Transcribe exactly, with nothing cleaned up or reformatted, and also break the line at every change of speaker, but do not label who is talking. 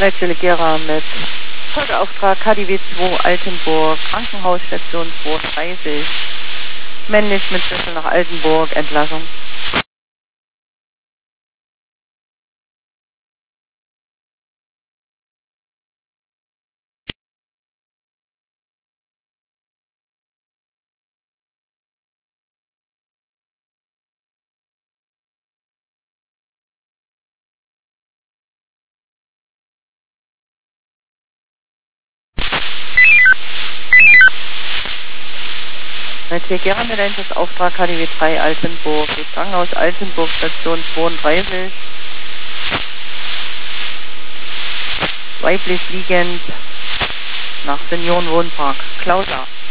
Leitstelle Gera mit Folgeauftrag K D W zwei Altenburg, Krankenhausstation zweiunddreißig. Männlich mit Schlüssel nach Altenburg, Entlassung. Leitstelle Gera mit Einsatzaufträag K D W drei Altenburg, Krankenhaus Altenburg, Station zweiunddreißig. Weiblich liegend nach Seniorenwohnpark, Klausa.